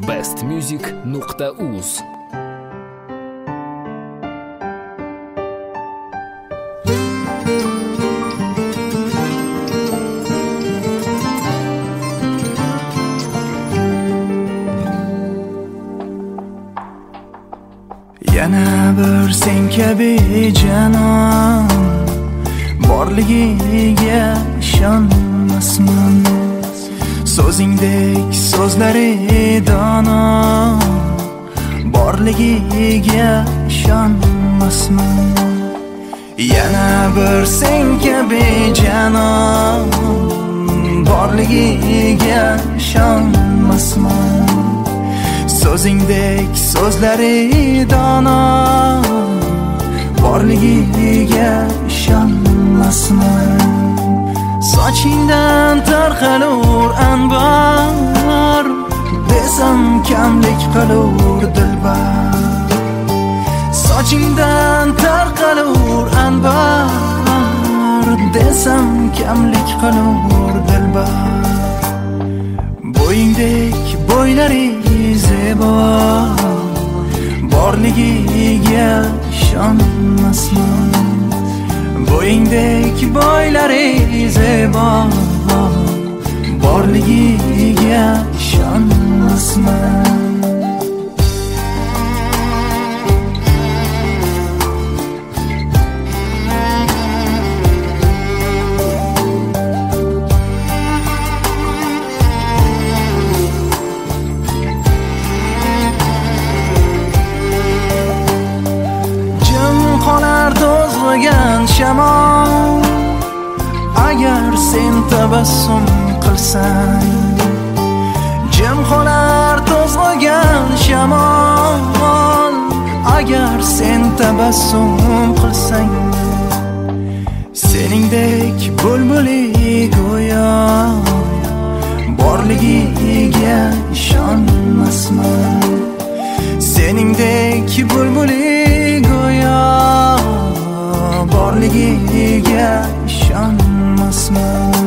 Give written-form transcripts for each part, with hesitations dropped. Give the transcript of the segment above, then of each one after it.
bestmusic.uz. Yana bir sen kabi janon borligiga ishonmasman. So'zingdek so'zlari dono borligiga ishonmasman. Yana bir sen kabi janon borligiga ishonmasman. So'zingdek so'zlari dono borligiga ishonmasman. Sochingdan tarqalur anbar desam kamlik qilur dilbar. Sochingdan tarqalur anbar desam kamlik qilur dilbar. Bo'yingdek bo'ylari zebo borligiga ishonmasman. Bo'yingdek bo'ylari zebo borligiga ishonmasman. Qolar to'zg'igan shamol agar sen tabassum qilsang. Jim qolar to'zg'igan shamol agar sen tabassum qilsang. Seningdek bulbuli go'yo borligiga ishonmasman. Seningdek bulbuli go'yo borligiga ishonmasman.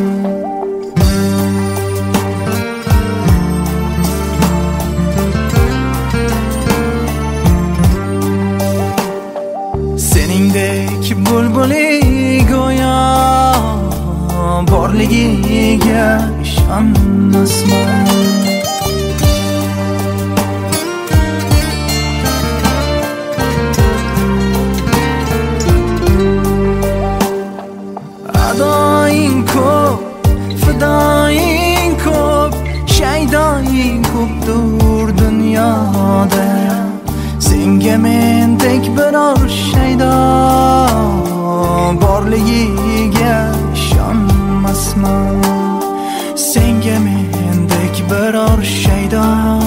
Seningdek bulbuli go'yo borligiga ishonmasman. Fidoying ko'p, shaydoying ko'pdur dunyoda. Senga mendek biror shaydo borligiga ishonmasman. Senga mendek biror shaydo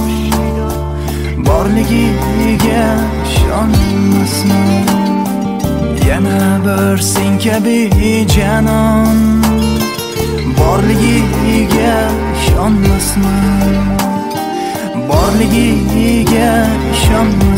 borligiga ishonmasman. Yana bir sen kabi janon borligiga ishonmasman. Borligiga ishonmasman.